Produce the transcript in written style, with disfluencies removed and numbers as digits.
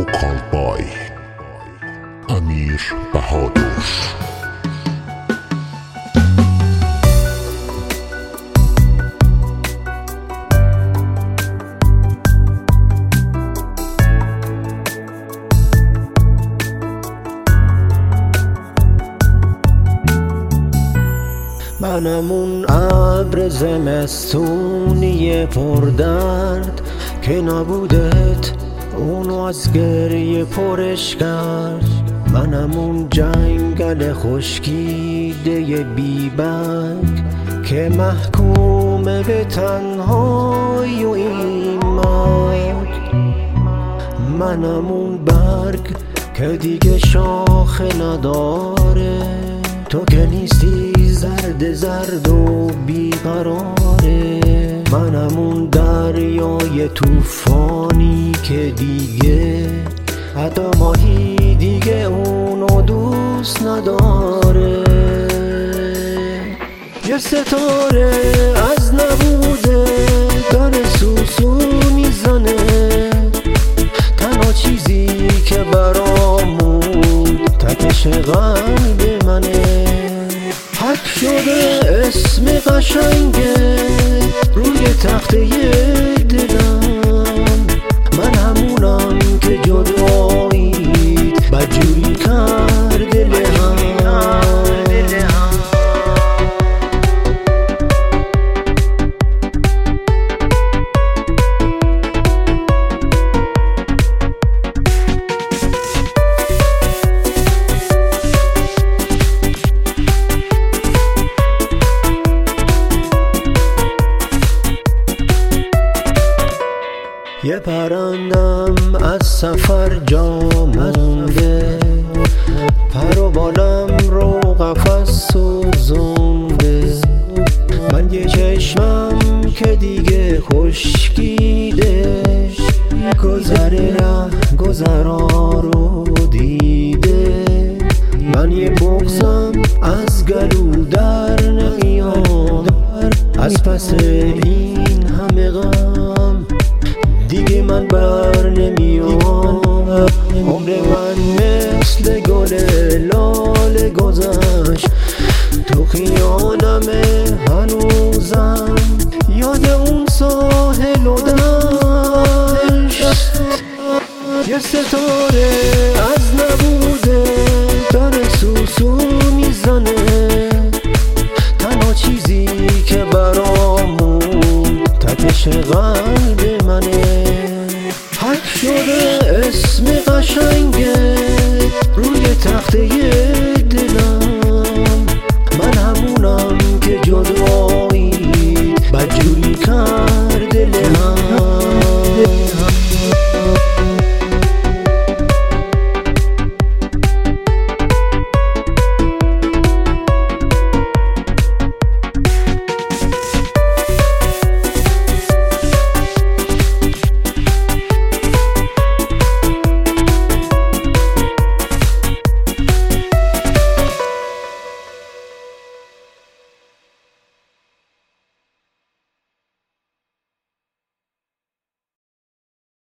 ووکال بای امیر بهادر. منم اون ابر زمستونی پردرد که نبودت اونو از گریه پرش کرد. منم اون جنگل خشکیده بیبرگ که محکوم به تنهایی و این مرگ. منم اون برگ که دیگه شاخه نداره، تو که نیستی زرد زرد و بیقراره. منم اون دریای توفانی که دیگه حتی ماهی دیگه اونو دوست نداره. یه ستاره از نبوده داره سوسو میزنه، تنها چیزی که برامون تکش قلب منه. حک شده اسم قشنگه روی تخته دلم، من همونم که جداییت بدجوری کرده لهم. یه پرندم از سفر جا مونده، پر و بالم رو قفس سوزونده. من یه چشمم که دیگه خشکیده، گذر ره گذرا رو دیده. من یه بغضم از گلو در نمیاد، از پس این همه غم دیگه من بر نمیام. عمر من مثل گل لاله گذشت، تو خیالمه هنوزم یاد اون ساحل و دشت. یه ستاره از نبوده داره سوسو میزنه، تنها چیزی که برامون تکش قلب منه. حک شده اسم قشنگه روی تخته